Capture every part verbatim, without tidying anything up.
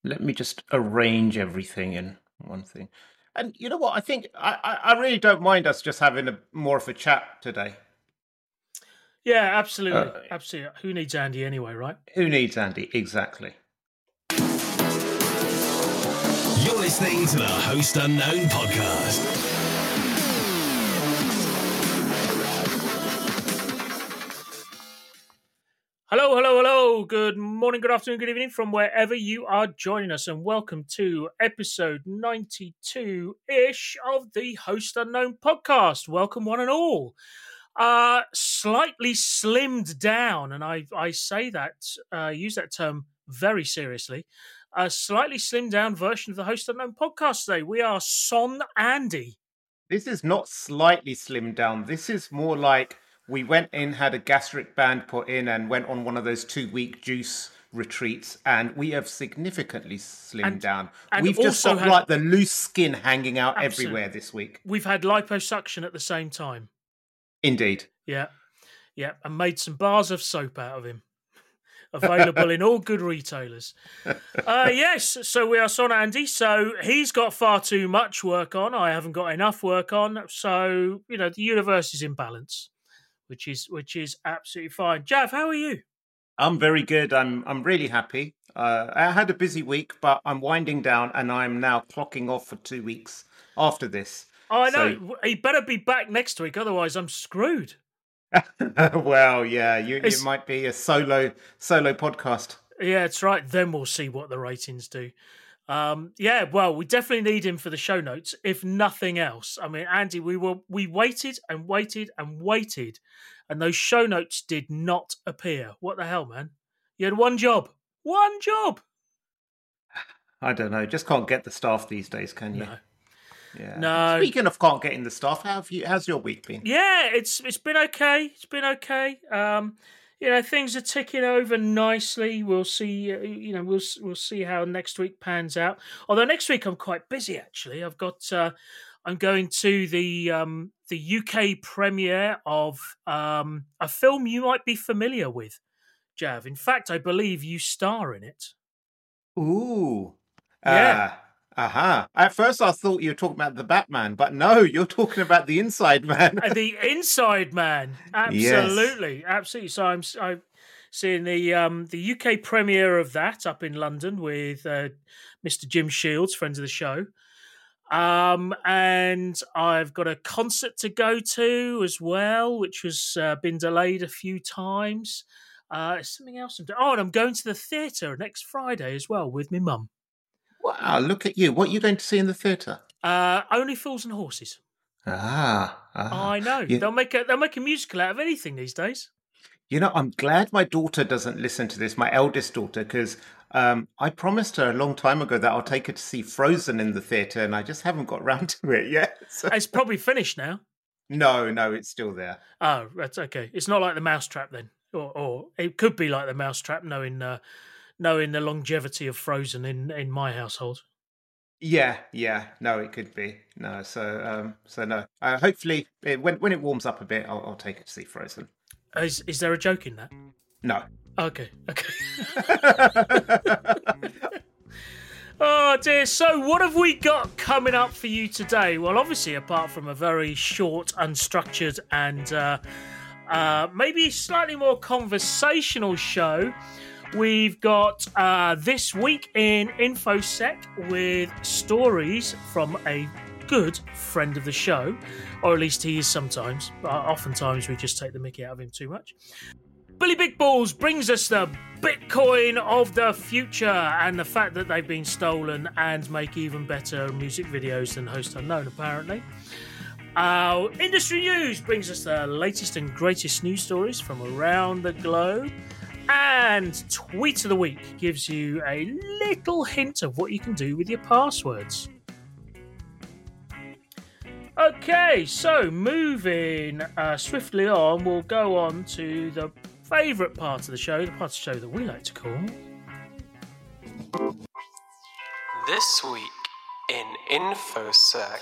Let me just arrange everything in one thing. And you know what? I think I, I, I really don't mind us just having a more of a chat today. Yeah, absolutely. Uh, Absolutely. Who needs Andy anyway, right? Who needs Andy? Exactly. You're listening to the Host Unknown podcast. Hello, hello, hello. Good morning, good afternoon, good evening from wherever you are joining us, and welcome to episode ninety-two-ish of the Host Unknown podcast. Welcome, one and all. Uh, slightly slimmed down, and I, I say that, uh, use that term very seriously. A slightly slimmed down version of the Host Unknown podcast today. We are Son Andy. This is not slightly slimmed down. This is more like we went in, had a gastric band put in, and went on one of those two-week juice retreats, and we have significantly slimmed And- down. and We've just also got had- like the loose skin hanging out Absolutely. everywhere this week. We've had liposuction at the same time. Indeed. Yeah, yeah, and made some bars of soap out of him. Available in all good retailers. Uh, yes, so we are Son Andy. So he's got far too much work on. I haven't got enough work on. So you know the universe is in balance, which is which is absolutely fine. Jav, how are you? I'm very good. I'm I'm really happy. Uh, I had a busy week, but I'm winding down, and I'm now clocking off for two weeks after this. Oh, I So- know he better be back next week, otherwise I'm screwed. Well, yeah, you, It's- it might be a solo solo podcast. Yeah, that's right. Then we'll see what the ratings do. Um, yeah, well, we definitely need him for the show notes, if nothing else. I mean, Andy, we were we waited and waited and waited, and those show notes did not appear. What the hell, man? You had one job, one job. I don't know. Just can't get the staff these days, can you? No. Yeah. No. Speaking of can't getting the staff, how have you? How's your week been? Yeah, it's it's been okay. It's been okay. Um, you know, things are ticking over nicely. We'll see. Uh, you know, we'll we'll see how next week pans out. Although next week I'm quite busy actually. I've got. Uh, I'm going to the um, the U K premiere of um, a film you might be familiar with, Jav. In fact, I believe you star in it. Ooh. Yeah. Uh, aha. At first, I thought you were talking about the Batman, but no, you're talking about the Inside Man. Uh, the Inside Man, absolutely, absolutely. So I'm I'm seeing the um the U K premiere of that up in London with uh, Mister Jim Shields, friends of the show. Um, and I've got a concert to go to as well, which has uh, been delayed a few times. Uh, something else. I'm doing. Oh, and I'm going to the theatre next Friday as well with my mum. Wow, look at you. What are you going to see in the theatre? Uh, Only Fools and Horses. Ah, ah. I know You, they'll make a they'll make a musical out of anything these days. you know, I'm glad my daughter doesn't listen to this, my eldest daughter, because um, I promised her a long time ago that I'll take her to see Frozen in the theatre, and I just haven't got round to it yet. So- It's probably finished now. No, no, it's still there. Oh, that's okay. It's not like the Mousetrap then, or or it could be like the Mousetrap, knowing uh, knowing the longevity of Frozen in in my household. Yeah, yeah. No, it could be. No, so um, so no. Uh, hopefully, it, when when it warms up a bit, I'll, I'll take it to see Frozen. Is is there a joke in that? No. Okay, okay. Oh dear. So, what have we got coming up for you today? Well, obviously, apart from a very short, unstructured, and uh, uh, maybe slightly more conversational show, we've got uh, This Week in InfoSec with stories from a good friend of the show, or at least he is sometimes. Uh, oftentimes, we just take the mickey out of him too much. Billy Big Balls brings us the Bitcoin of the future and the fact that they've been stolen and make even better music videos than Host Unknown, apparently. Our industry news brings us the latest and greatest news stories from around the globe. And Tweet of the Week gives you a little hint of what you can do with your passwords. Okay, so moving uh, swiftly on, we'll go on to the favourite part of the show, the part of the show that we like to call This Week in InfoSec.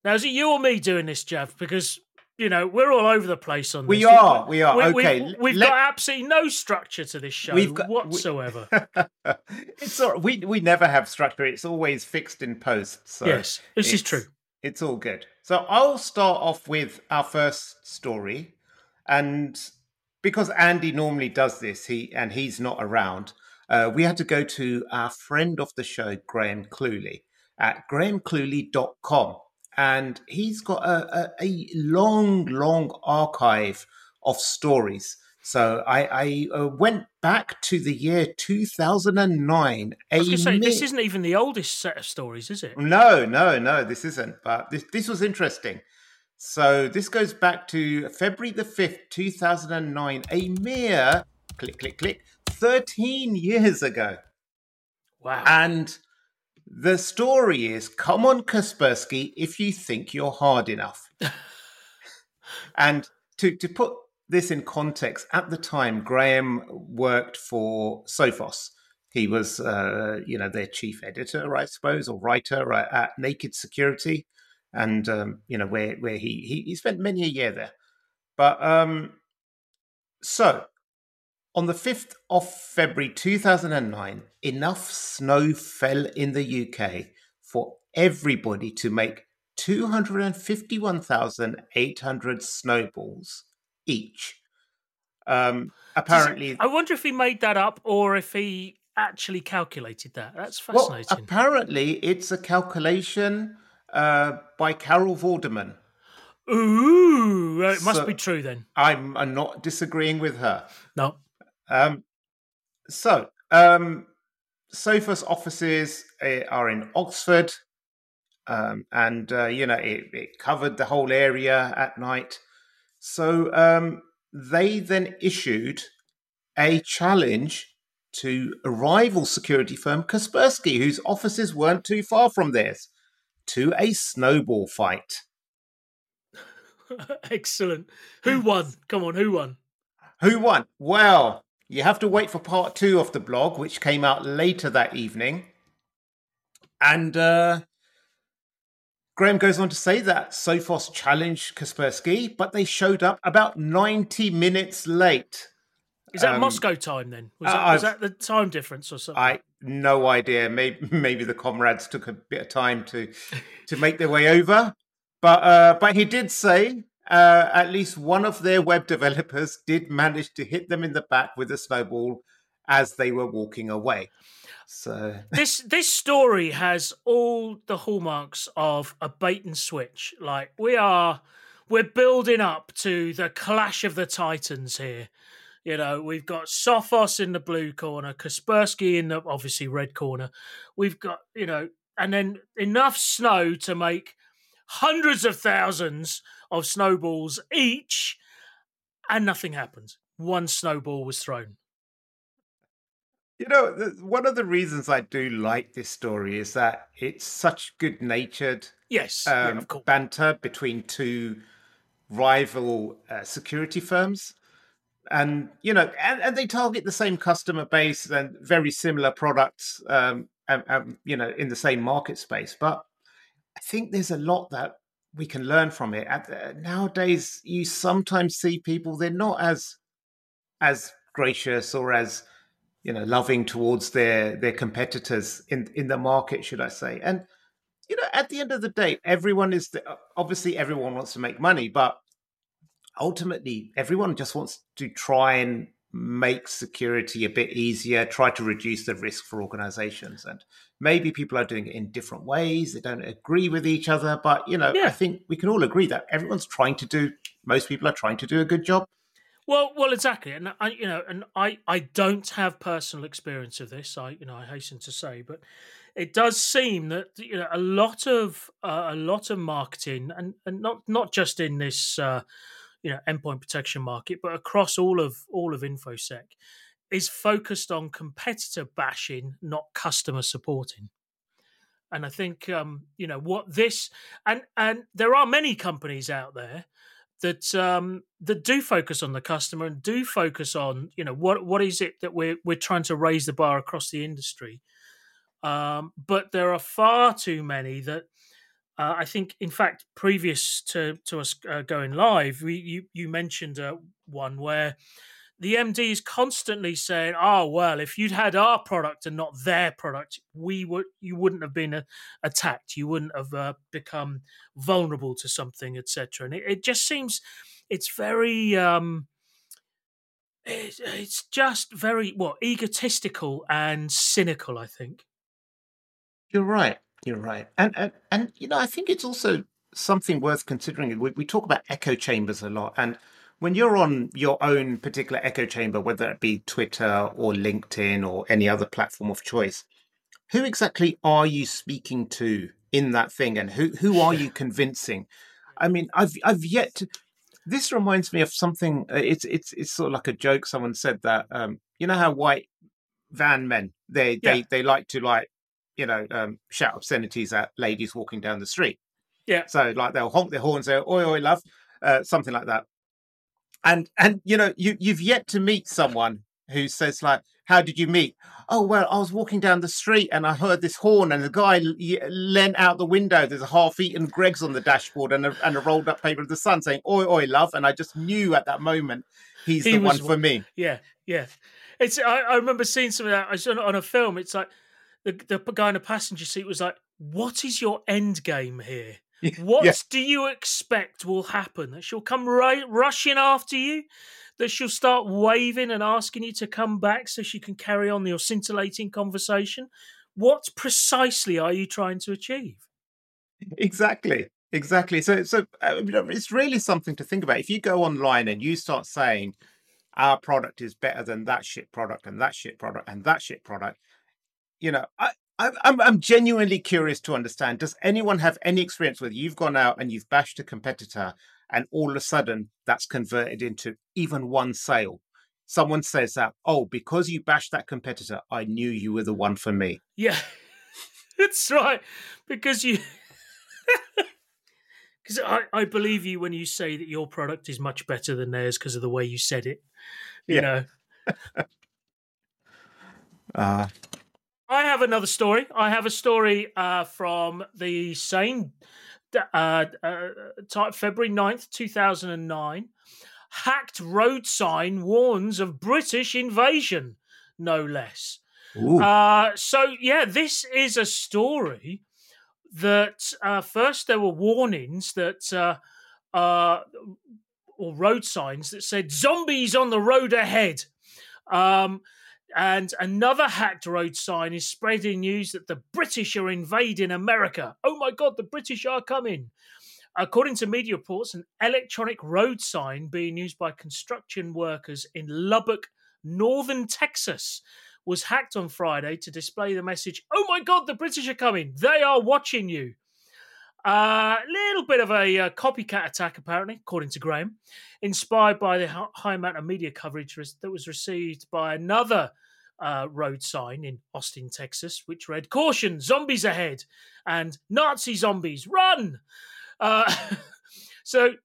Now, is it you or me doing this, Jav? Because, you know, we're all over the place on this. We are, we are. We, okay. We've, we've let- got absolutely no structure to this show We've got- we- whatsoever. it's all, we we never have structure. It's always fixed in post. So Yes, this is it's- true. It's all good. So I'll start off with our first story, and because Andy normally does this, he and he's not around, uh, we had to go to our friend of the show, Graham Cluley, at graham cluley dot com, and he's got a, a, a long, long archive of stories. So I, I uh, went back to the year two thousand nine. I was going to say, mi- this isn't even the oldest set of stories, is it? No, no, no, this isn't. But this, this was interesting. So this goes back to February the fifth, two thousand nine, a mere, click, click, click, thirteen years ago. Wow. And the story is, come on, Kaspersky, if you think you're hard enough. And to, to put this in context, at the time, Graham worked for Sophos. He was, uh, you know, their chief editor, I suppose, or writer at, at Naked Security, and um, you know where where he, he he spent many a year there. But um, so on the fifth of February two thousand nine, enough snow fell in the U K for everybody to make two hundred fifty-one thousand eight hundred snowballs each. Um, apparently, I wonder if he made that up or if he actually calculated that. That's well, fascinating. apparently it's a calculation uh, by Carol Vorderman. Ooh, well, it must So- be true then. I'm, I'm not disagreeing with her. No. Um, so, um, Sophos offices uh, are in Oxford, um, and uh, you know it, it covered the whole area at night. So um, they then issued a challenge to a rival security firm, Kaspersky, whose offices weren't too far from theirs, to a snowball fight. Excellent. Who won? Come on, who won? Who won? Well, you have to wait for part two of the blog, which came out later that evening. And uh, Graham goes on to say that Sophos challenged Kaspersky, but they showed up about ninety minutes late. Is that Um, Moscow time then? Was, uh, that, was I've- that the time difference or something? I no idea. Maybe maybe the comrades took a bit of time to to make their way over, but uh, but he did say uh, at least one of their web developers did manage to hit them in the back with a snowball as they were walking away. So this this story has all the hallmarks of a bait and switch. Like we are, we're building up to the clash of the titans here. You know, we've got Sophos in the blue corner, Kaspersky in the obviously red corner. We've got, you know, and then enough snow to make hundreds of thousands of snowballs each, and nothing happened. One snowball was thrown. you know, the, one of the reasons I do like this story is that it's such good-natured Yes, yeah, um, of course. banter between two rival uh, security firms. And, you know, and, and they target the same customer base and very similar products, um, and, and, you know, in the same market space. But I think there's a lot that we can learn from it. At the, nowadays, you sometimes see people, they're not as as gracious or as, you know, loving towards their their competitors in, in the market, should I say. And, you know, at the end of the day, everyone is, the, obviously everyone wants to make money, but ultimately, everyone just wants to try and make security a bit easier, try to reduce the risk for organizations. And maybe people are doing it in different ways. They don't agree with each other. But, you know, Yeah. I think we can all agree that everyone's trying to do, most people are trying to do a good job. Well, well, exactly, and I, you know, and I, I don't have personal experience of this. I, you know, I hasten to say, but it does seem that you know a lot of uh, a lot of marketing, and, and not not just in this, uh, you know, endpoint protection market, but across all of all of InfoSec, is focused on competitor bashing, not customer supporting. And I think um, you know what this, and and there are many companies out there that um, that do focus on the customer and do focus on you know what what is it that we're we're trying to raise the bar across the industry. Um, but there are far too many that Uh, I think, in fact, previous to to us uh, going live, we, you you mentioned uh, one where the M D is constantly saying, "Oh well, if you'd had our product and not their product, we would you wouldn't have been uh, attacked. You wouldn't have uh, become vulnerable to something, et cetera" And it, it just seems it's very. Um, it's, it's just very well egotistical and cynical, I think. You're right. You're right. And and and you know, I think it's also something worth considering. We, we talk about echo chambers a lot, and when you're on your own particular echo chamber, whether it be Twitter or LinkedIn or any other platform of choice, who exactly are you speaking to in that thing, and who who are you convincing? I mean, I've I've yet to. This reminds me of something. uh, It's it's it's sort of like a joke. Someone said that um, you know how white van men they Yeah, they they like to like you know um, shout obscenities at ladies walking down the street. yeah. So like they'll honk their horns, say "oi oi love," uh, something like that. And and you know you you've yet to meet someone who says like, "How did you meet?" "Oh well, I was walking down the street and I heard this horn, and the guy l- y- leant out the window. There's a half-eaten Greggs on the dashboard and a, and a rolled up paper of the Sun saying "oi oi love," and I just knew at that moment he's He the one was, for me. yeah, yeah. It's I, I remember seeing some of that. I saw it on a film. It's like the the guy in the passenger seat was like, "What is your end game here? Yeah, What do you expect will happen? That she'll come right rushing after you? That she'll start waving and asking you to come back so she can carry on your scintillating conversation? What precisely are you trying to achieve?" exactly. Exactly. So, so uh, you know, it's really something to think about. If you go online and you start saying our product is better than that shit product and that shit product and that shit product, you know, I, I I'm I'm genuinely curious to understand. Does anyone have any experience where you've gone out and you've bashed a competitor, and all of a sudden that's converted into even one sale? Someone says that, "Oh, because you bashed that competitor, I knew you were the one for me." Yeah, that's right. Because you Because I, I believe you when you say that your product is much better than theirs because of the way you said it. You Yeah. know, Uh, I have another story. I have a story uh, from the same d- uh, uh, type, February ninth, two thousand nine. Hacked road sign warns of British invasion, no less. ooh. Uh, so, yeah, this is a story that uh, first there were warnings that. Uh, uh, or road signs that said "zombies on the road ahead." Um, and another hacked road sign is spreading news that the British are invading America. Oh my God, the British are coming. According to media reports, an electronic road sign being used by construction workers in Lubbock, northern Texas, was hacked on Friday to display the message, "Oh my God, the British are coming. They are watching you." A uh, little bit of a uh, copycat attack, apparently, according to Graham, inspired by the h- high amount of media coverage res- that was received by another uh, road sign in Austin, Texas, which read, "Caution, zombies ahead," and "Nazi zombies, run!" Uh, so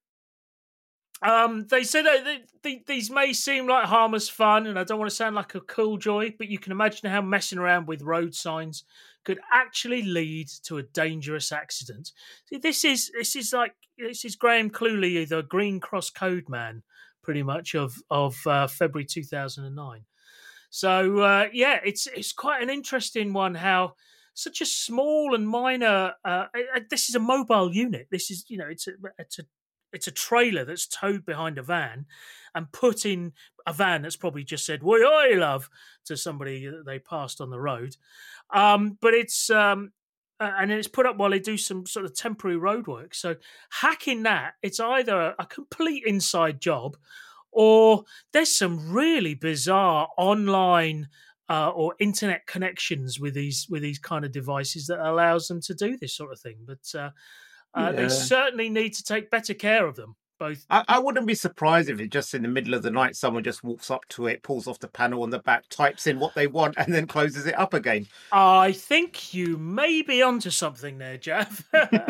um, they said that th- th- these may seem like harmless fun, and I don't want to sound like a cool joy, but you can imagine how messing around with road signs could actually lead to a dangerous accident. See, this is this is like this is Graham Cluley, the Green Cross Code man, pretty much of of uh, February two thousand nine. So uh, yeah, it's it's quite an interesting one. How such a small and minor. Uh, uh, this is a mobile unit. This is you know it's a it's a it's a trailer that's towed behind a van and put in a van that's probably just said "Oi, oi, love" to somebody that they passed on the road. Um, but it's um, uh, and it's put up while they do some sort of temporary road work. So hacking that, it's either a, a complete inside job or there's some really bizarre online uh, or internet connections with these with these kind of devices that allows them to do this sort of thing. But uh, uh, they Yeah. certainly need to take better care of them. Both. I, I wouldn't be surprised if it just in the middle of the night someone just walks up to it, pulls off the panel on the back, types in what they want, and then closes it up again. I think you may be onto something there, Jeff.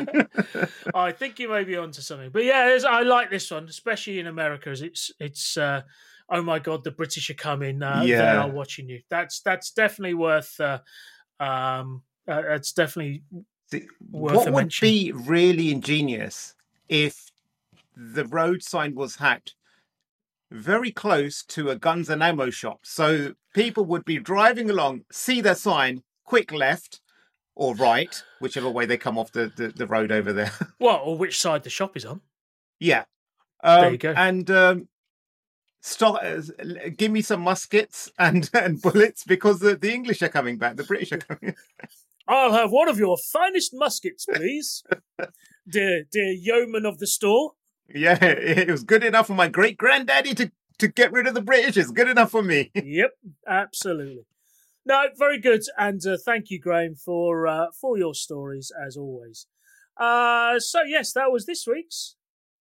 I think you may be onto something. But yeah, there's- I like this one, especially in America, as it's it's. Uh, oh my God, the British are coming! Uh, they Yeah. are watching you. That's that's definitely worth. Uh, um, uh, it's definitely See, worth what a would mention. be really ingenious if the road sign was hacked very close to a guns and ammo shop? So people would be driving along, see their sign, quick left or right, whichever way they come off the, the, the road over there. Well, or which side the shop is on. Yeah. There Um, you go. And um, start, uh, give me some muskets and, and bullets because the, the English are coming back. The British are coming. I'll have one of your finest muskets, please, dear dear yeoman of the store. Yeah, it was good enough for my great granddaddy to, to get rid of the British. It's good enough for me. Yep, absolutely. No, very good, and uh, thank you, Graham, for uh, for your stories as always. Uh, so yes, that was this week's.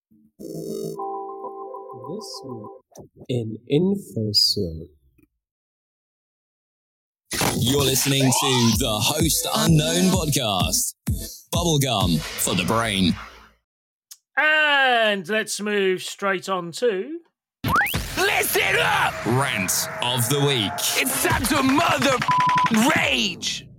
This week in InfoSec. You're listening to the Host Unknown podcast. Bubblegum for the brain. And let's move straight on to... Listen up! Rant of the week. It's time to mother rage.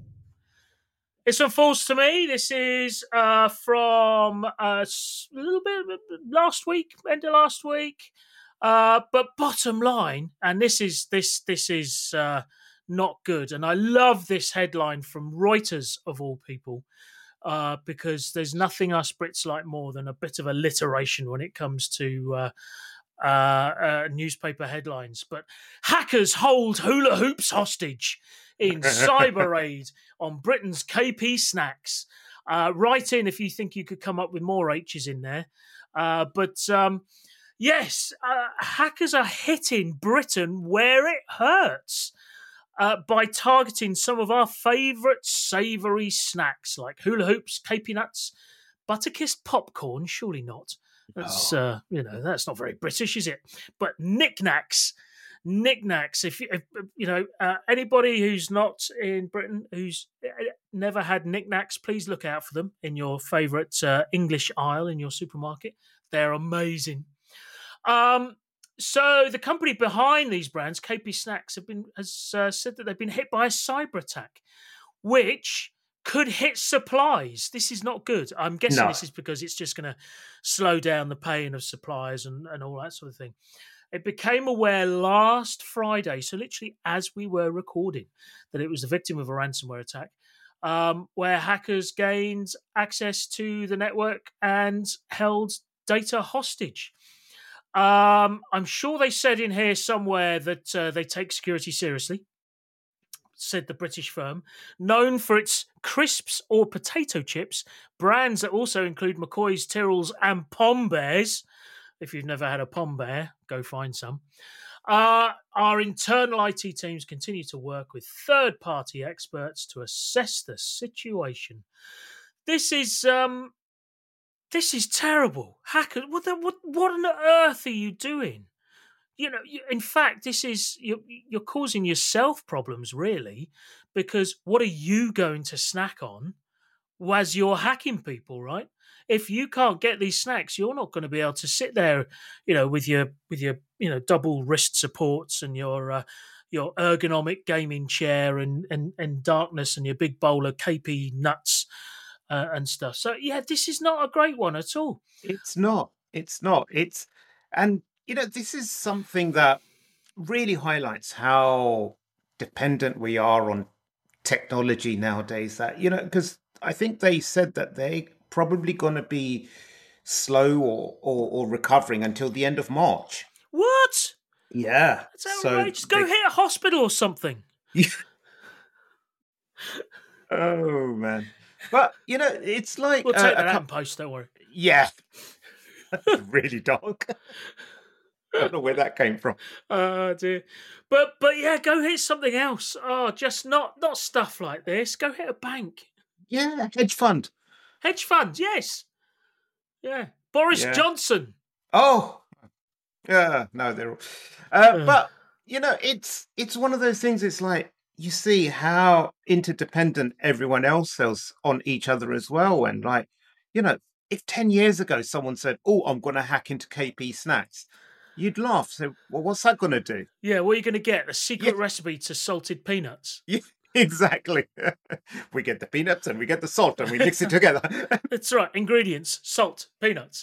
It's one falls to me. This is uh, from uh, a little bit last week, end of last week. Uh, but bottom line, and this is this this is uh, not good. And I love this headline from Reuters of all people, uh, because there's nothing us Brits like more than a bit of alliteration when it comes to uh, uh, uh, newspaper headlines. But hackers hold hula hoops hostage in cyber raid on Britain's K P snacks. Uh, write in if you think you could come up with more H's in there. Uh, but um, yes, uh, hackers are hitting Britain where it hurts uh, by targeting some of our favourite savoury snacks like hula hoops, K P nuts, Butterkist popcorn. Surely not. That's Oh. uh, you know that's not very British, is it? But knickknacks. Knickknacks. If you, if, you know uh, anybody who's not in Britain who's never had knickknacks, please look out for them in your favourite uh, English aisle in your supermarket. They're amazing. Um, so the company behind these brands, K P Snacks, have been has uh, said that they've been hit by a cyber attack, which could hit supplies. This is not good. I'm guessing No. this is because it's just going to slow down the paying of suppliers and, and all that sort of thing. It became aware last Friday, so literally as we were recording, that it was the victim of a ransomware attack, um, where hackers gained access to the network and held data hostage. Um, I'm sure they said in here somewhere that uh, they take security seriously, said the British firm, known for its crisps or potato chips, brands that also include McCoy's, Tyrrell's and Pom Bears. If you've never had a Pom Bear, go find some. Uh, our internal I T teams continue to work with third-party experts to assess the situation. This is um, this is terrible. Hackers, what the, what what on earth are you doing? You know, you, in fact, this is you're, you're causing yourself problems, really, because what are you going to snack on as you're hacking people, right? If you can't get these snacks, you're not going to be able to sit there, you know, with your with your you know double wrist supports and your uh, your ergonomic gaming chair and and and darkness and your big bowl of K P nuts uh, and stuff. So yeah, this is not a great one at all. It's not. It's not. It's, and you know, this is something that really highlights how dependent we are on technology nowadays. That, you know, because I think they said that they probably going to be slow or, or or recovering until the end of March. What? Yeah. That's outrageous. Go they- hit a hospital or something. Oh man. But you know, it's like We'll uh, take a that out cou- in post, don't worry. yeah. That's really dark. I don't know where that came from. Oh dear. But but yeah, go hit something else. Oh, just not not stuff like this. Go hit a bank. Yeah, hedge fund. Hedge funds, yes. Yeah. Boris Yeah. Johnson. Oh, yeah. No, they're all. Uh, Uh. but you know, it's it's one of those things. It's like you see how interdependent everyone else is on each other as well, and like you know, if ten years ago someone said, "Oh, I'm going to hack into K P Snacks," you'd laugh. So, well, what's that going to do? Yeah, what are you going to get? A secret Yeah. recipe to salted peanuts? Yeah. Exactly. We get the peanuts and we get the salt and we mix it together. That's right. Ingredients: salt, peanuts.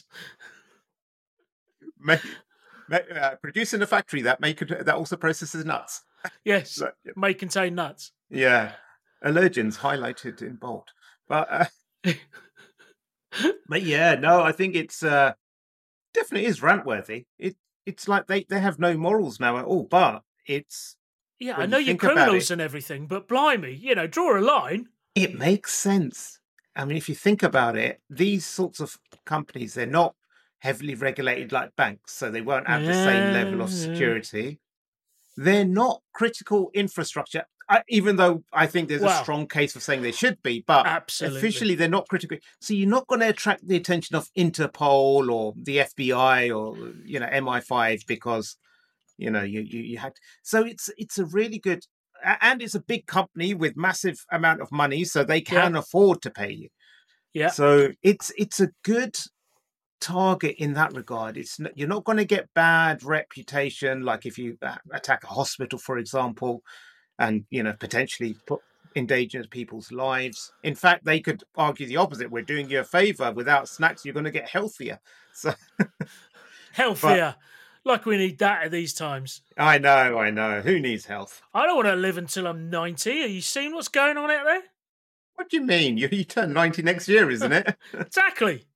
Make, make, uh, produce in a factory that make that also processes nuts. Yes, So, may contain nuts. yeah, allergens highlighted in bold. But, uh, but yeah, no, I think it's uh, definitely is rant worthy. It it's like they they have no morals now at all. But it's Yeah, I when know you you're think about criminals it, and everything, but blimey, you know, draw a line. it makes sense. I mean, if you think about it, these sorts of companies, they're not heavily regulated like banks, so they won't have the same level of Yeah. security. They're not critical infrastructure, I, even though I think there's a Well, strong case for saying they should be, but absolutely. officially they're not critical. So you're not going to attract the attention of Interpol or the F B I or, you know, M I five because, you know, you, you, you had. So it's it's a really good, a- and it's a big company with massive amount of money, so they can afford to pay you. Yeah. So it's it's a good target in that regard. It's n- you're not going to get bad reputation, like if you uh, attack a hospital, for example, and you know potentially put endanger people's lives. In fact, they could argue the opposite. We're doing you a favor. Without snacks, you're going to get healthier. So, Healthier. Like we need that at these times. I know, I know. Who needs health? I don't want to live until I'm ninety. Are you seeing what's going on out there? What do you mean? You, you turn ninety next year, isn't it? Exactly.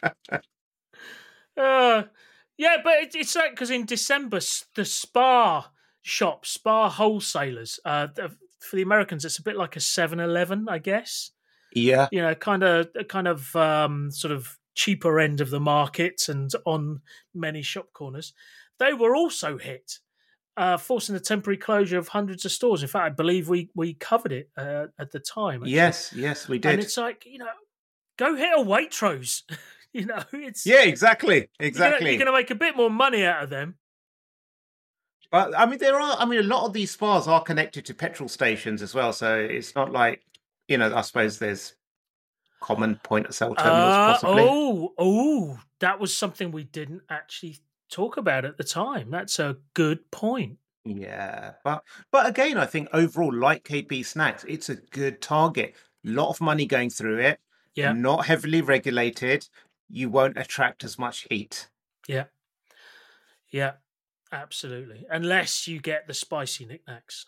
uh, yeah, but it, it's like because in December, s- the Spa shop, Spa wholesalers, uh, th- for the Americans, it's a bit like a seven eleven, I guess. Yeah. You know, kind of, kind of, um, sort of cheaper end of the market and on many shop corners. They were also hit, uh, forcing the temporary closure of hundreds of stores. In fact, I believe we we covered it uh, at the time. Actually. Yes, yes, we did. And it's like, you know, go hit a Waitrose. you know, it's Yeah, exactly, you're exactly. gonna, you're gonna make a bit more money out of them. But I mean, there are. I mean, a lot of these spas are connected to petrol stations as well. So it's not like, you know. I suppose there's common point of sale terminals, Uh, possibly. oh, oh, that was something we didn't actually talk about at the time. That's a good point. Yeah, but but again, I think overall, like K P Snacks, it's a good target. A lot of money going through it. Yeah. Not heavily regulated. You won't attract as much heat. Yeah. Yeah. Absolutely. Unless you get the spicy knickknacks.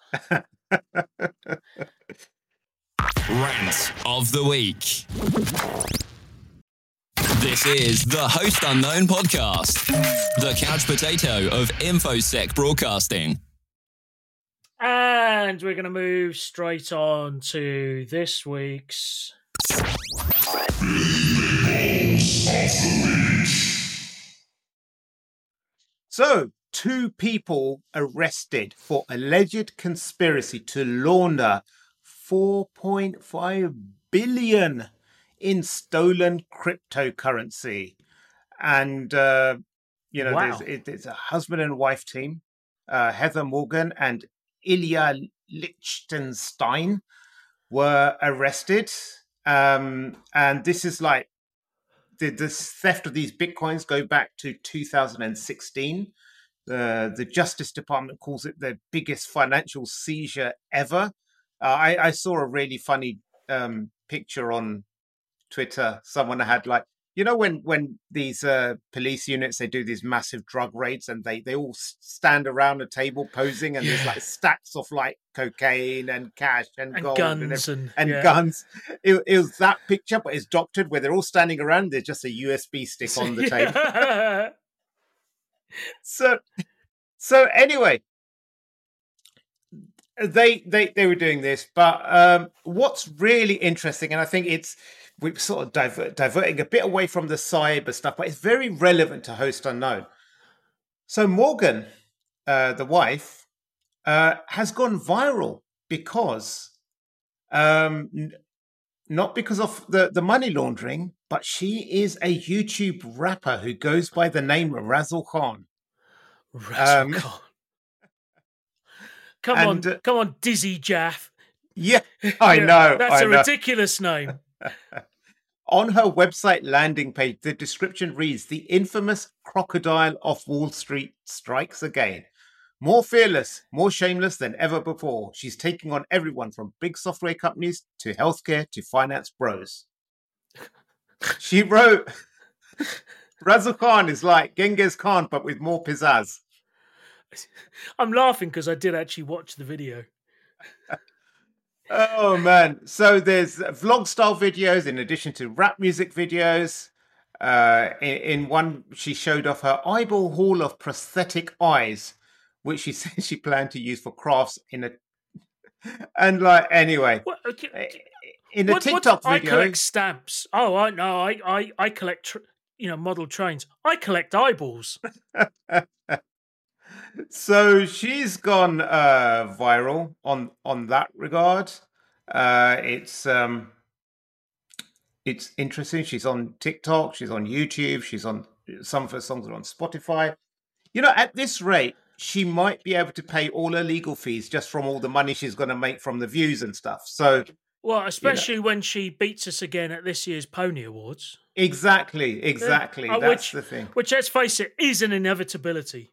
Rant of the week. This is the Host Unknown podcast, the couch potato of InfoSec broadcasting. And we're going to move straight on to this week's. So, two people arrested for alleged conspiracy to launder four point five billion in stolen cryptocurrency. And, uh, you know, Wow. there's it, it's a husband and wife team, uh, Heather Morgan and Ilya Lichtenstein were arrested. Um, and this is like, the, the theft of these bitcoins go back to two thousand sixteen. The the Justice Department calls it the biggest financial seizure ever. Uh, I, I saw a really funny um, picture on Twitter. Someone had like, you know, when when these uh, police units, they do these massive drug raids and they they all stand around a table posing and there's like stacks of like cocaine and cash and, And gold guns and, and- and yeah. guns. It, it was that picture, but it's doctored where they're all standing around. There's just a U S B stick on the table. Yeah. So, so anyway, they they they were doing this, but um, what's really interesting, and I think it's we're sort of divert, diverting a bit away from the cyber stuff, but it's very relevant to Host Unknown. So Morgan, uh, the wife, uh, has gone viral because, um, n- not because of the the money laundering, but she is a YouTube rapper who goes by the name Razzle Khan. Razzle Um, Khan. Come and, on, uh, come on, Dizzy Jaff. Yeah, I Yeah, know. That's I a know. ridiculous name. On her website landing page, the description reads, "The infamous crocodile of Wall Street strikes again. More fearless, more shameless than ever before. She's taking on everyone from big software companies to healthcare to finance bros. She wrote, Razzle Khan is like Genghis Khan, but with more pizzazz. I'm laughing because I did actually watch the video. Oh, man. So there's vlog style videos in addition to rap music videos. Uh, in, in one, she showed off her eyeball haul of prosthetic eyes, which she said she planned to use for crafts in a... And like, anyway, What, okay, in a what, TikTok what, video... I collect stamps. Oh, I no, I, I, I collect, tr- you know, model trains. I collect eyeballs. So she's gone uh, viral on on that regard. Uh, it's um, it's interesting. She's on TikTok. She's on YouTube. She's on some of her songs are on Spotify. You know, at this rate, she might be able to pay all her legal fees just from all the money she's going to make from the views and stuff. So, well, especially you know, when she beats us again at this year's Pony Awards. Exactly, exactly. Yeah. Uh, That's which, the thing. Which, let's face it, is an inevitability.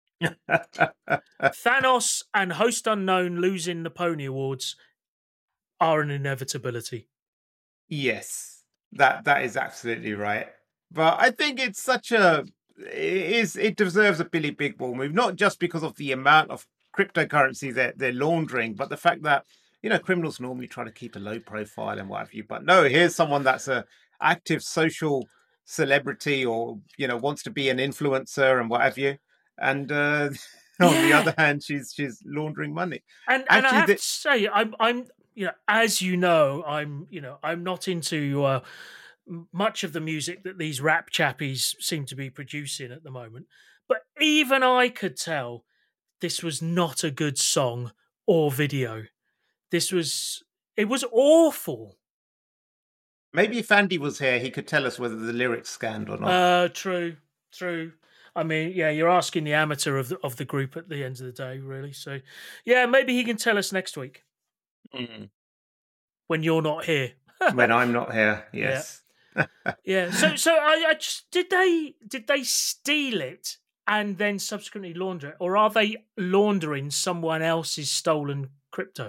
Thanos and Host Unknown losing the Pony Awards are an inevitability. Yes, that that is absolutely right. But I think it's such a it is it deserves a Billy Big Ball move, not just because of the amount of cryptocurrency they're they're laundering, but the fact that you know criminals normally try to keep a low profile and what have you. But no, here's someone that's a active social celebrity or you know wants to be an influencer and what have you. And uh, on yeah. the other hand, she's she's laundering money. And Actually, and I have the... to say, I'm I'm you know as you know, I'm you know I'm not into uh, much of the music that these rap chappies seem to be producing at the moment. But even I could tell this was not a good song or video. This was it was awful. Maybe if Andy was here, he could tell us whether the lyrics scanned or not. Uh, true, true. I mean, yeah, you're asking the amateur of the, of the group at the end of the day, really. So, yeah, maybe he can tell us next week mm. when you're not here. When I'm not here, yes. Yeah. yeah. So, so I, I just did they did they steal it and then subsequently launder it, or are they laundering someone else's stolen crypto?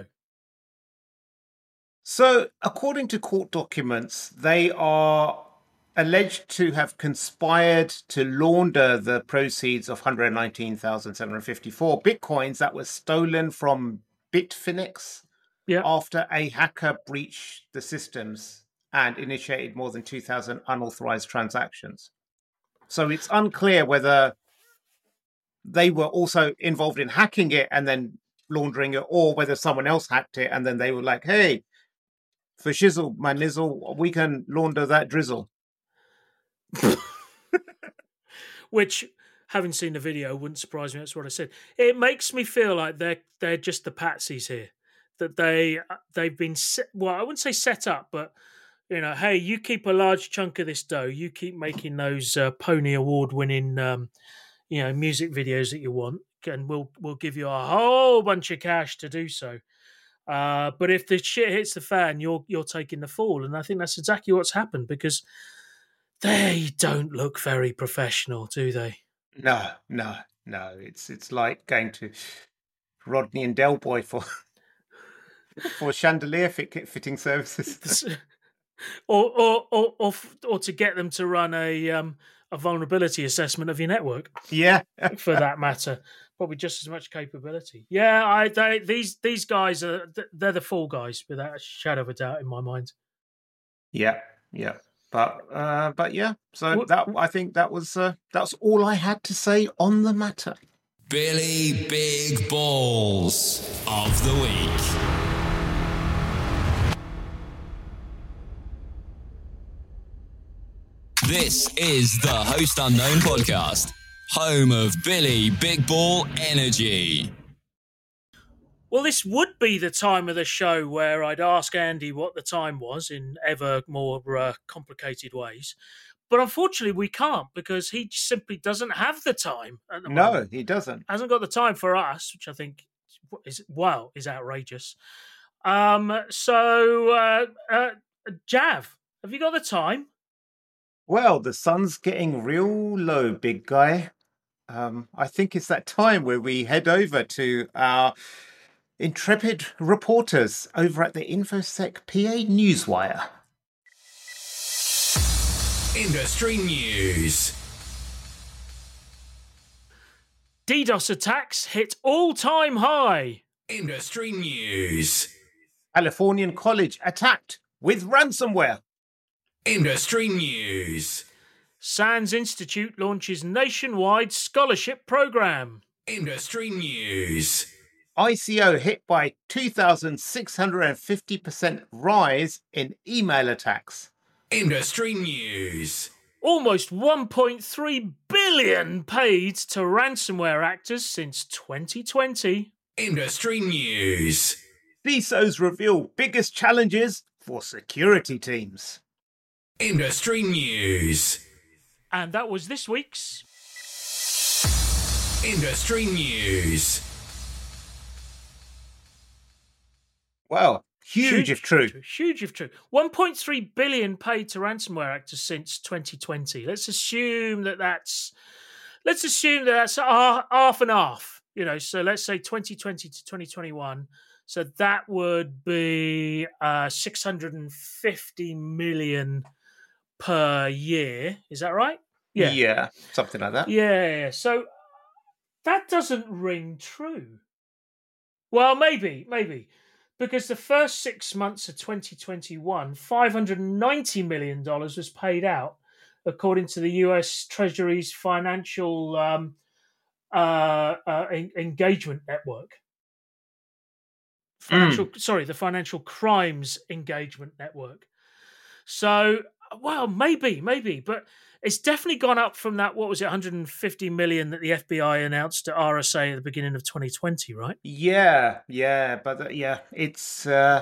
So, according to court documents, they are alleged to have conspired to launder the proceeds of one hundred nineteen thousand seven hundred fifty-four bitcoins that were stolen from Bitfinex yeah. after a hacker breached the systems and initiated more than two thousand unauthorized transactions. So it's unclear whether they were also involved in hacking it and then laundering it, or whether someone else hacked it and then they were like, hey, for shizzle, my nizzle, we can launder that drizzle. Which, having seen the video, wouldn't surprise me. That's what I said. It makes me feel like they're they're just the patsies here. That they they've been set, well, I wouldn't say set up, but you know, hey, you keep a large chunk of this dough. You keep making those uh, Pony Award winning, um, you know, music videos that you want, and we'll we'll give you a whole bunch of cash to do so. Uh, but if the shit hits the fan, you're you're taking the fall, and I think that's exactly what's happened because they don't look very professional, do they? No, no, no. It's it's like going to Rodney and Del Boy for for chandelier fit, fitting services, or, or or or or to get them to run a um a vulnerability assessment of your network. Yeah, for that matter, probably just as much capability. Yeah, I they, these these guys are they're the fall guys without a shadow of a doubt in my mind. Yeah, yeah. But uh, but yeah, so that I think that was uh, that's all I had to say on the matter. Billy Big Balls of the Week. This is the Host Unknown podcast, home of Billy Big Ball Energy. Well, this would be the time of the show where I'd ask Andy what the time was in ever more uh, complicated ways. But unfortunately, we can't because he simply doesn't have the time at the no, moment. No, he doesn't. Hasn't got the time for us, which I think is, well, is outrageous. Um, so, uh, uh, Jav, have you got the time? Well, the sun's getting real low, big guy. um, I think it's that time where we head over to our intrepid reporters over at the InfoSec P A Newswire. Industry news. DDoS attacks hit all-time high. Industry news. Californian college attacked with ransomware. Industry news. SANS Institute launches nationwide scholarship program. Industry news. I C O hit by two thousand six hundred fifty percent rise in email attacks. Industry news. Almost one point three billion paid to ransomware actors since twenty twenty. Industry news. C I S Os reveal biggest challenges for security teams. Industry news. And that was this week's Industry news. Well, huge, if true. Huge if true. one point three billion paid to ransomware actors since twenty twenty. Let's assume that that's let's assume that that's half and half. You know, so let's say twenty twenty to twenty twenty-one. So that would be uh, six hundred fifty million per year. Is that right? Yeah. Yeah, something like that. Yeah. So that doesn't ring true. Well, maybe, maybe. Because the first six months of twenty twenty-one, five hundred ninety million dollars was paid out, according to the U S Treasury's Financial um, uh, uh, en- Engagement Network. Financial, mm. Sorry, the Financial Crimes Engagement Network. So, well, maybe, maybe, but it's definitely gone up from that, what was it, one hundred fifty million that the F B I announced to R S A at the beginning of twenty twenty, right? Yeah, yeah, but uh, yeah, it's uh,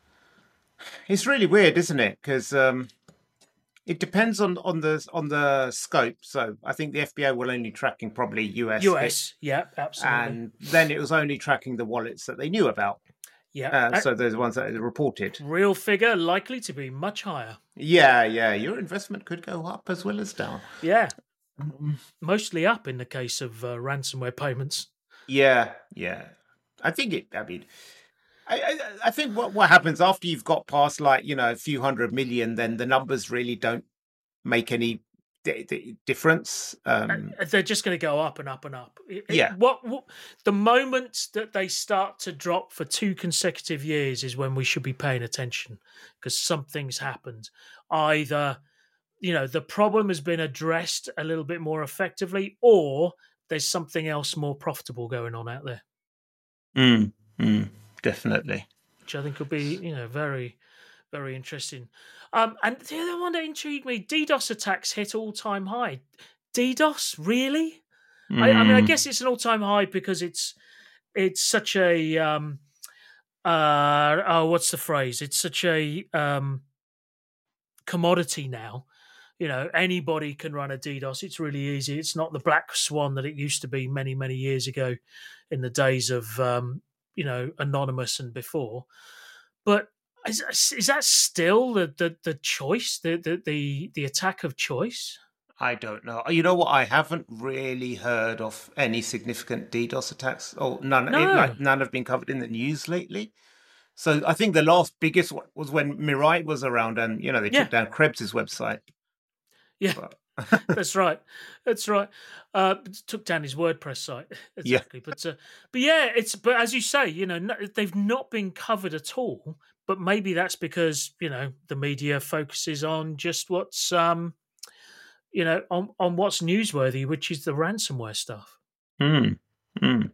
it's really weird, isn't it? Because um, it depends on, on the on the scope. So I think the F B I were only tracking probably U S. U S, yeah, absolutely. And then it was only tracking the wallets that they knew about. Yeah. Uh, so those ones that are reported. Real figure likely to be much higher. Yeah, yeah. Your investment could go up as well as down. Yeah. Mostly up in the case of uh, ransomware payments. Yeah, yeah. I think it, I mean, I, I, I think what, what happens after you've got past like, you know, a few hundred million, then the numbers really don't make any d- d- difference. Um, They're just going to go up and up and up. It, yeah. It, what, what the moment that they start to drop for two consecutive years is when we should be paying attention, because something's happened. Either, you know, the problem has been addressed a little bit more effectively, or there's something else more profitable going on out there. Mm, mm, definitely. Which I think would be, you know, very, very interesting. Um, and the other one that intrigued me, DDoS attacks hit all-time high. DDoS, really? Mm. I, I mean, I guess it's an all-time high because it's it's such a um, uh, oh, what's the phrase? It's such a um, commodity now. You know, anybody can run a DDoS. It's really easy. It's not the black swan that it used to be many, many years ago, in the days of um, you know, Anonymous and before. But Is, is that still the, the, the choice, the, the the the attack of choice? I don't know. You know what? I haven't really heard of any significant DDoS attacks. Oh, none. No. It, like, none have been covered in the news lately. So I think the last biggest one was when Mirai was around, and you know they Yeah. took down Krebs' website. Yeah, But- that's right. That's right. Uh, took down his WordPress site exactly. But uh, but yeah, it's but as you say, you know, no, they've not been covered at all. But maybe that's because, you know, the media focuses on just what's um, you know, on on what's newsworthy, which is the ransomware stuff. Mm. Mm.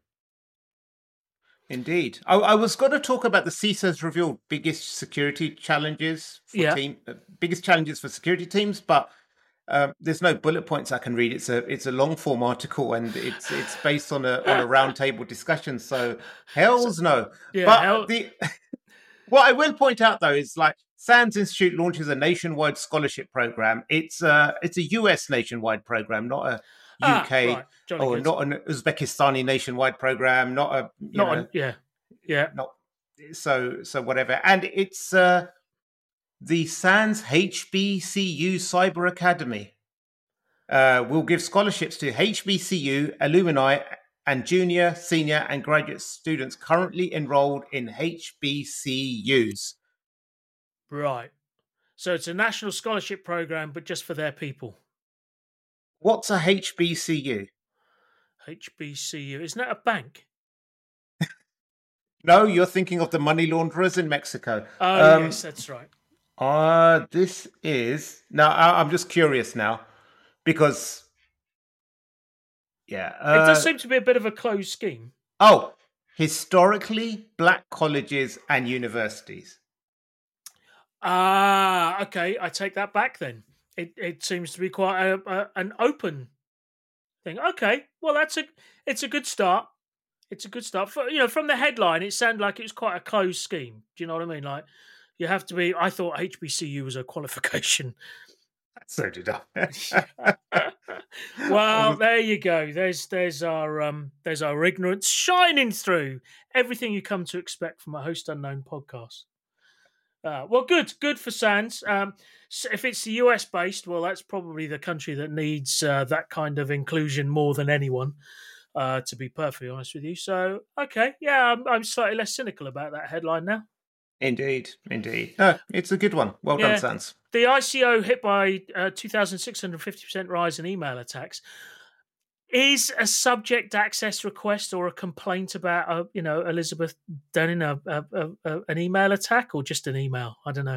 Indeed. I, I was going to talk about the C I S Os revealed biggest security challenges for Yeah. team, uh, biggest challenges for security teams, but um, there's no bullet points I can read. It's a it's a long form article, and it's it's based on a on a roundtable discussion. So hell's no. Yeah, but hell- the what I will point out though is like SANS Institute launches a nationwide scholarship program. It's uh it's a U S nationwide program, not a Ah, U K right. Jolly or good. not an Uzbekistani nationwide program, not a you Not know, on, yeah, yeah. not so so whatever. And it's uh the SANS H B C U Cyber Academy. uh, will give scholarships to H B C U alumni and junior, senior, and graduate students currently enrolled in H B C Us. Right. So it's a national scholarship program, but just for their people. What's a H B C U? H B C U. Isn't that a bank? No, you're thinking of the money launderers in Mexico. Oh, Um, yes, that's right. Uh, this is... Now, I- I'm just curious now, because... Yeah. Uh, It does seem to be a bit of a closed scheme. Oh, historically black colleges and universities. Ah, okay. I take that back then. It it seems to be quite a, a, an open thing. Okay, well that's a it's a good start. It's a good start. For, you know, from the headline, it sounded like it was quite a closed scheme. Do you know what I mean? Like you have to be. I thought H B C U was a qualification. So did I. Well, there you go. There's there's our um there's our ignorance shining through everything you come to expect from a Host Unknown podcast. Uh, well, good, good for Sands. Um, so if it's the U S based, well, that's probably the country that needs uh, that kind of inclusion more than anyone. Uh, to be perfectly honest with you, so okay, yeah, I'm, I'm slightly less cynical about that headline now. Indeed, indeed. No, it's a good one. Well Yeah. done, Sands. The I C O hit by uh, two thousand six hundred fifty percent rise in email attacks. Is a subject access request or a complaint about, uh, you know, Elizabeth Dunning a, a, a, a, an email attack or just an email? I don't know.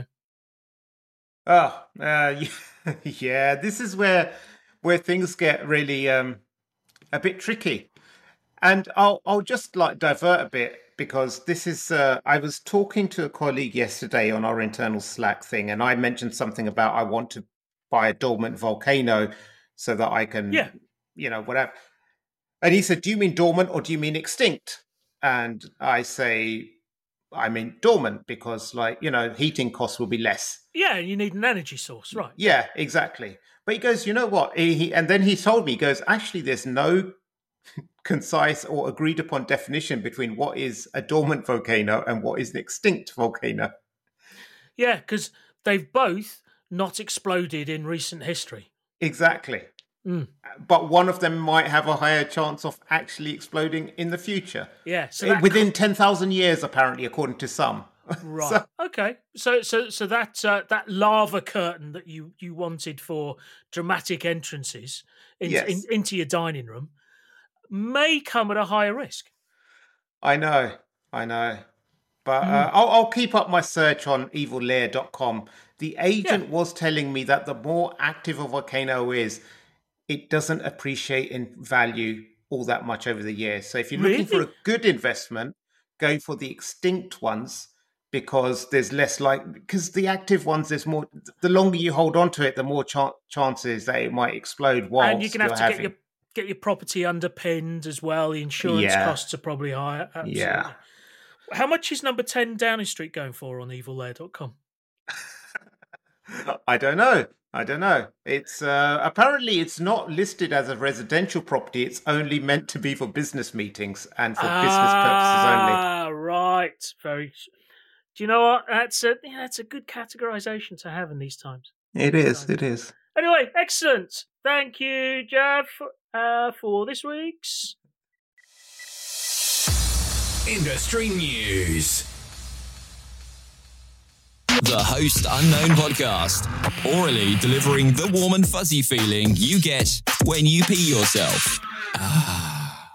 Oh, uh, yeah. This is where where things get really um, a bit tricky, and I'll I'll just like divert a bit because this is. Uh, I was talking to a colleague yesterday on our internal Slack thing, and I mentioned something about I want to buy a dormant volcano so that I can. Yeah. You know, whatever. And he said, do you mean dormant or do you mean extinct? And I say, I mean dormant because, like, you know, heating costs will be less. Yeah, you need an energy source, right? Yeah, exactly. But he goes, you know what? He, he, and then he told me, he goes, actually, there's no concise or agreed upon definition between what is a dormant volcano and what is an extinct volcano. Yeah, because they've both not exploded in recent history. Exactly. Mm. But one of them might have a higher chance of actually exploding in the future. Yeah, so that within ten thousand years, apparently, according to some. Right. So- Okay. So so so that uh, that lava curtain that you you wanted for dramatic entrances in, Yes. in, into your dining room may come at a higher risk. I know, I know. But Hmm. uh, I'll, I'll keep up my search on evil lair dot com. The agent Yeah. was telling me that the more active a volcano is, it doesn't appreciate in value all that much over the years. So if you're looking for Really? a good investment, go for the extinct ones because there's less like because the active ones there's more. The longer you hold on to it, the more ch- chances that it might explode. Whilst And you're going to have to having... get your get your property underpinned as well. The insurance Yeah. costs are probably higher. Absolutely. Yeah. How much is number ten Downing Street going for on evil lair dot com? I don't know. I don't know. It's uh, apparently it's not listed as a residential property. It's only meant to be for business meetings and for business purposes only. Ah, right. Very. Do you know what? That's a yeah, that's a good categorization to have in these times. It is. It is. Anyway, excellent. Thank you, Jeff, uh, for this week's. Industry news. The Host Unknown podcast. Orally delivering the warm and fuzzy feeling you get when you pee yourself. Ah.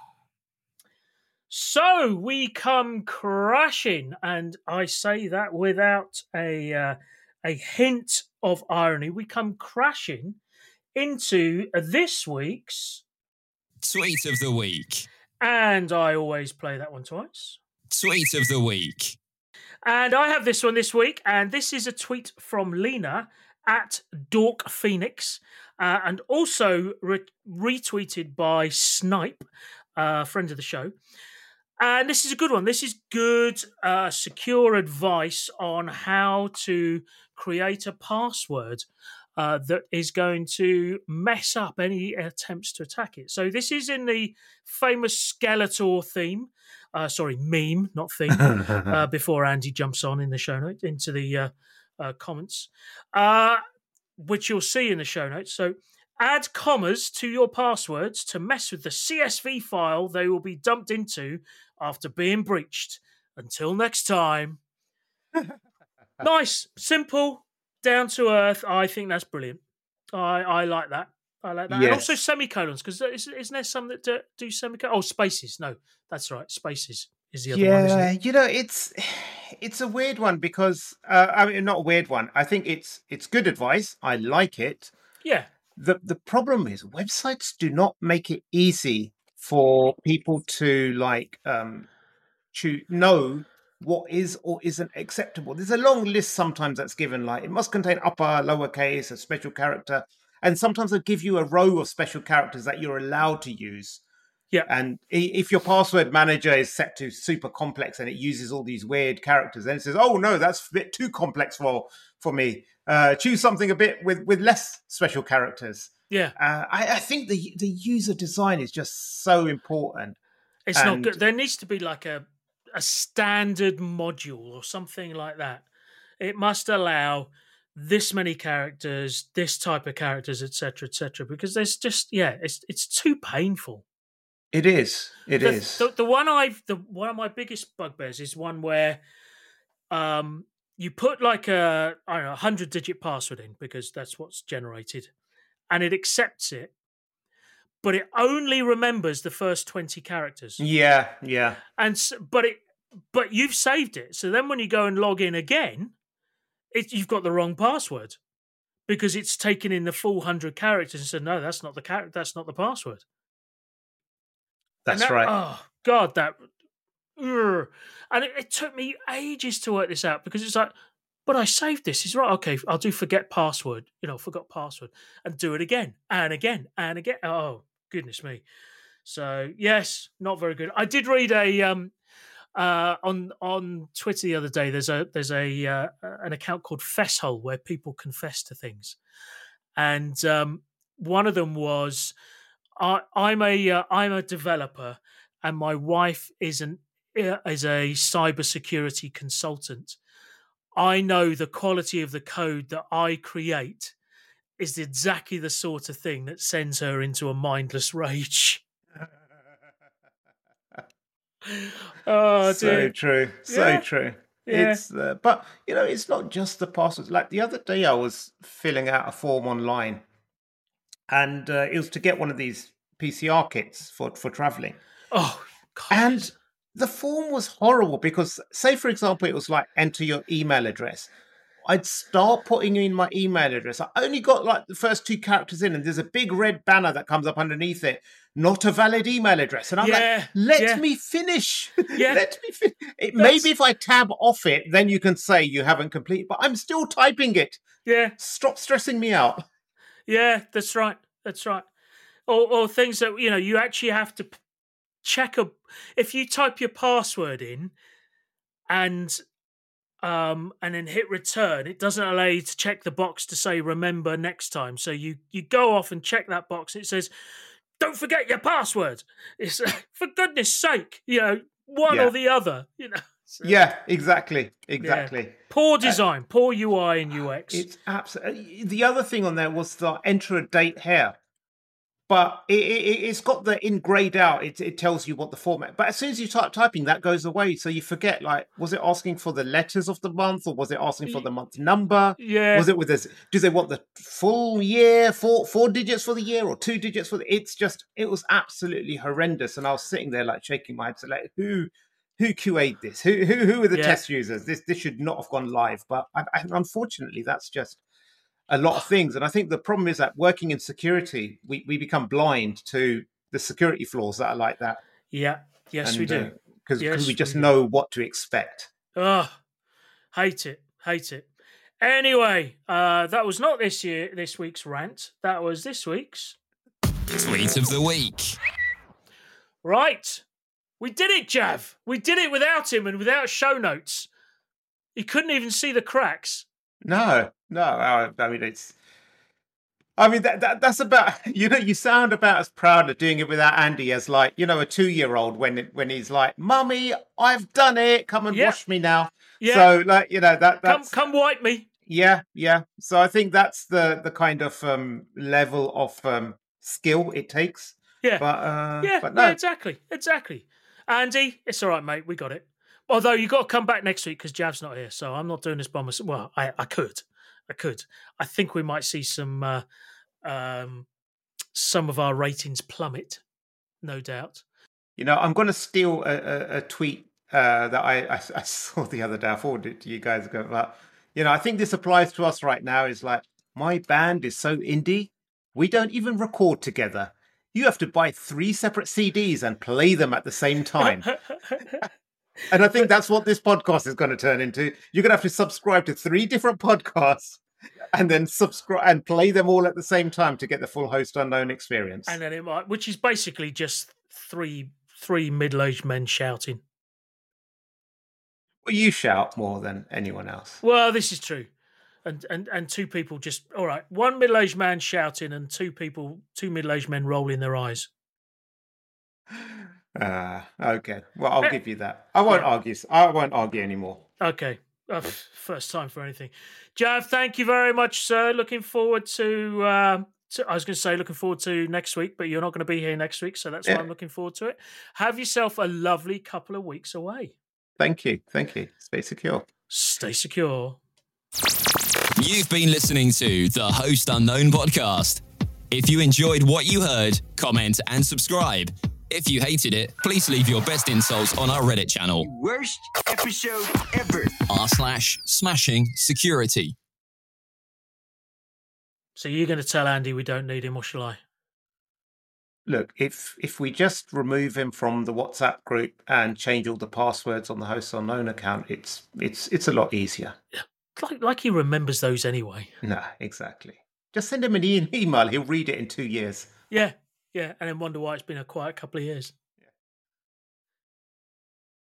So we come crashing, and I say that without a uh, a hint of irony. We come crashing into this week's, Tweet of the week. and I always play that one twice. Tweet of the week. And I have this one this week, and this is a tweet from Lena at Dork Phoenix, uh, and also re- retweeted by Snipe, uh, friend of the show. And this is a good one. This is good, uh, secure advice on how to create a password uh, that is going to mess up any attempts to attack it. So this is in the famous Skeletor theme. Uh, sorry, meme, not theme. uh, before Andy jumps on in the show notes into the uh, uh, comments, uh, which you'll see in the show notes. So Add commas to your passwords to mess with the C S V file they will be dumped into after being breached. Until next time. Nice, simple, down to earth. I think that's brilliant. I, I like that. I like that. And also Yes. semicolons, because isn't, isn't there some that do, do semicolons? Oh, spaces. No, that's right. Spaces is the other one, isn't Yeah, it? you know, it's it's a weird one because uh, I mean, not a weird one. I think it's it's good advice. I like it. Yeah. The the problem is websites do not make it easy for people to like um to know what is or isn't acceptable. There's a long list sometimes that's given, like it must contain upper, lowercase, a special character, and sometimes they'll give you a row of special characters that you're allowed to use. Yeah. And i- if your password manager is set to super complex and it uses all these weird characters, then it says, "Oh no, that's a bit too complex for for me. Uh, choose something a bit with with less special characters." Yeah. Uh, I, I think the the user design is just so important. It's not And good. There needs to be like a a standard module or something like that. It must allow this many characters, this type of characters, et cetera, et cetera. Because there's just yeah, it's it's too painful. it is, it the, is. The, the one I've the one of my biggest bugbears is one where um you put like a I don't know a hundred digit password in because that's what's generated, and it accepts it, but it only remembers the first twenty characters. Yeah, yeah. And s but it but you've saved it. So then when you go and log in again, it, you've got the wrong password because it's taken in the full hundred characters and said no, that's not the character, that's not the password. And That's that- right. Oh God, that ugh. And it, it took me ages to work this out because it's like, but I saved this. It's right. Okay, I'll do forget password. You know, forgot password, and do it again and again and again. Oh goodness me. So yes, not very good. I did read a um uh on on Twitter the other day. There's a there's a uh, an account called Fesshole where people confess to things, and um one of them was I, I'm a uh, I'm a developer, and my wife is an uh, is a cybersecurity consultant. I know the quality of the code that I create is exactly the sort of thing that sends her into a mindless rage. Oh So dear. true, so Yeah. true. Yeah. It's uh, but you know, it's not just the passwords. Like the other day, I was filling out a form online, and uh, it was to get one of these P C R kits for for traveling. Oh God. And the form was horrible because, say, for example, it was like enter your email address. I'd start putting in my email address. I only got like the first two characters in, and there's a big red banner that comes up underneath it. Not a valid email address. And I'm Yeah, like, let yeah. me finish. Yeah. Let me finish. It, That's- maybe if I tab off it, then you can say you haven't completed, but I'm still typing it. yeah. Stop stressing me out. Yeah, that's right. That's right. Or, or things that you know you actually have to p- check a. If you type your password in, and um and then hit return, it doesn't allow you to check the box to say remember next time. So you you go off and check that box. It says, "Don't forget your password." It's for goodness sake, you know, one Yeah. or the other. You know. So, Yeah, exactly. Exactly. Poor design, poor U I and U X. It's absolutely. The other thing on there was the enter a date here, but it, it, it's got the in grayed out. It, it tells you what the format. But as soon as you start typing, that goes away. So you forget. Like, was it asking for the letters of the month, or was it asking for the month number? Yeah. Was it with this? Do they want the full year, four four digits for the year, or two digits for the? It's just. It was absolutely horrendous, and I was sitting there like shaking my head. So like, who? Who Q A'd this? Who who who were the Yeah. test users? This this should not have gone live. But I, I, unfortunately, that's just a lot of things. And I think the problem is that working in security, we, we become blind to the security flaws that are like that. Yeah. Yes, we do. Because Yes, we we just do. know what to expect. Ugh, hate it, hate it. Anyway, uh, that was not this year, this week's rant. That was this week's. Tweet of the week. Right, we did it, Jav. We did it without him and without show notes. He couldn't even see the cracks. No, no. I, I mean, it's. I mean, that, that that's about, you know, you sound about as proud of doing it without Andy as like, you know, a two-year-old when it, when he's like, Mummy, I've done it. Come and Yeah. wash me now. Yeah. So, like, you know, that Come, that's. come, wipe me. Yeah, yeah. So I think that's the the kind of um, level of um, skill it takes. Yeah, But uh, yeah, but yeah, no, exactly, exactly. Andy, it's all right, mate. We got it. Although you got to come back next week because Jav's not here, so I'm not doing this by myself. Well, I, I could, I could. I think we might see some uh, um, some of our ratings plummet, no doubt. you know, I'm going to steal a, a, a tweet uh, that I, I I saw the other day. I forwarded it to you guys ago. But you know, I think this applies to us right now. Is like my band is so indie, we don't even record together. You have to buy three separate C Ds and play them at the same time. And I think that's what this podcast is going to turn into. You're going to have to subscribe to three different podcasts and then subscribe and play them all at the same time to get the full Host Unknown experience. And then it might, which is basically just three three middle-aged men shouting. Well, you shout more than anyone else. Well, this is true. And and and two people just all right. One middle-aged man shouting and two people, two middle-aged men rolling their eyes. Uh, okay. Well, I'll give you that. I won't argue. I won't argue anymore. Okay. Uh, first time for anything. Jav, thank you very much, sir. Looking forward to, uh, to I was going to say looking forward to next week, but you're not going to be here next week, so that's Yeah. why I'm looking forward to it. Have yourself a lovely couple of weeks away. Thank you. Thank you. Stay secure. Stay secure. You've been listening to the Host Unknown podcast. If you enjoyed what you heard, comment and subscribe. If you hated it, please leave your best insults on our Reddit channel. Worst episode ever. r slash smashing security. So you're going to tell Andy we don't need him, or shall I? Look, if if we just remove him from the WhatsApp group and change all the passwords on the Host Unknown account, it's it's it's a lot easier. Like, like he remembers those anyway. No, exactly. Just send him an e- email. He'll read it in two years. Yeah, yeah, and then wonder why it's been a quiet couple of years.